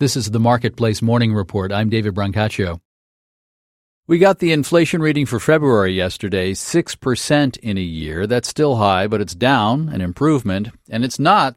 This is the Marketplace Morning Report. I'm David Brancaccio. We got the inflation reading for February yesterday, 6% in a year. That's still high, but it's down, an improvement. And it's not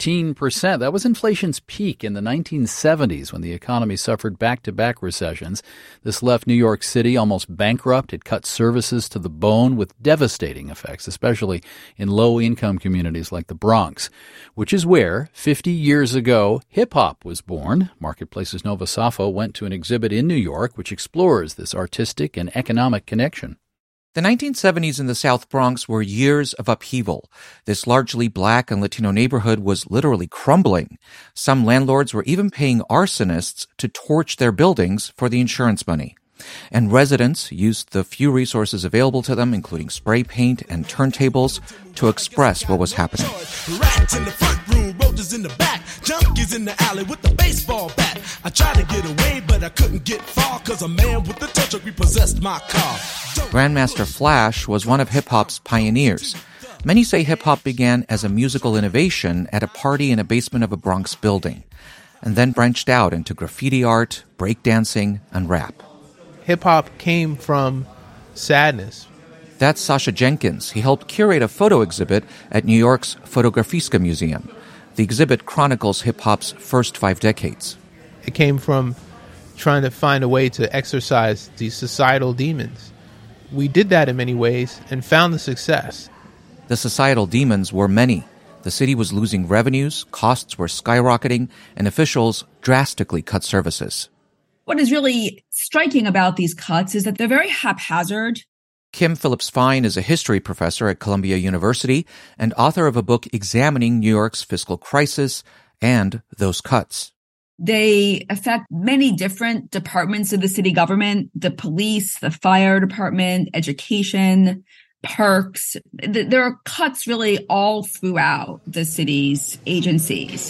13%. That was inflation's peak in the 1970s when the economy suffered back-to-back recessions. This left New York City almost bankrupt. It cut services to the bone with devastating effects, especially in low-income communities like the Bronx, which is where, 50 years ago, hip-hop was born. Marketplace's Nova Safo went to an exhibit in New York which explores this artistic and economic connection. The 1970s in the South Bronx were years of upheaval. This largely black and Latino neighborhood was literally crumbling. Some landlords were even paying arsonists to torch their buildings for the insurance money. And residents used the few resources available to them, including spray paint and turntables, to express what was happening. Rats in the front room, roaches in the back, junkies in the alley with the baseball bat. I tried to get away, but I couldn't get far, cause a man with the tow truck repossessed my car. Grandmaster Flash was one of hip-hop's pioneers. Many say hip-hop began as a musical innovation at a party in a basement of a Bronx building, and then branched out into graffiti art, breakdancing, and rap. Hip-hop came from sadness. That's Sasha Jenkins. He helped curate a photo exhibit at New York's Fotografiska Museum. The exhibit chronicles hip-hop's first 5 decades. It came from trying to find a way to exorcise these societal demons. We did that in many ways and found the success. The societal demons were many. The city was losing revenues, costs were skyrocketing, and officials drastically cut services. What is really striking about these cuts is that they're very haphazard. Kim Phillips-Fine is a history professor at Columbia University and author of a book examining New York's fiscal crisis and those cuts. They affect many different departments of the city government, the police, the fire department, education, parks. There are cuts really all throughout the city's agencies.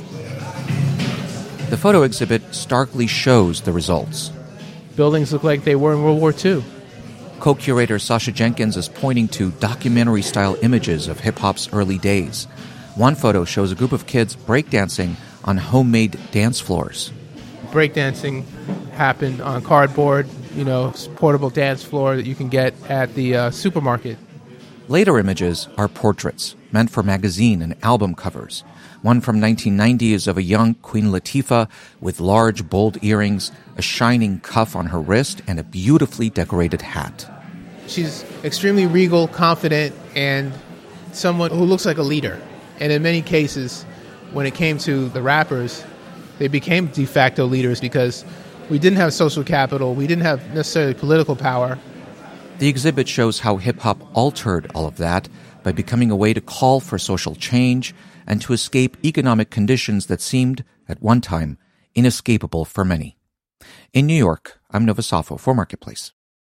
The photo exhibit starkly shows the results. Buildings look like they were in World War II. Co-curator Sasha Jenkins is pointing to documentary-style images of hip-hop's early days. One photo shows a group of kids breakdancing on homemade dance floors. Breakdancing happened on cardboard, portable dance floor that you can get at the supermarket. Later images are portraits, meant for magazine and album covers. One from 1990 is of a young Queen Latifah with large, bold earrings, a shining cuff on her wrist, and a beautifully decorated hat. She's extremely regal, confident, and someone who looks like a leader. And in many cases, when it came to the rappers, they became de facto leaders because we didn't have social capital, we didn't have necessarily political power. The exhibit shows how hip-hop altered all of that by becoming a way to call for social change and to escape economic conditions that seemed, at one time, inescapable for many. In New York, I'm Nova Safo for Marketplace.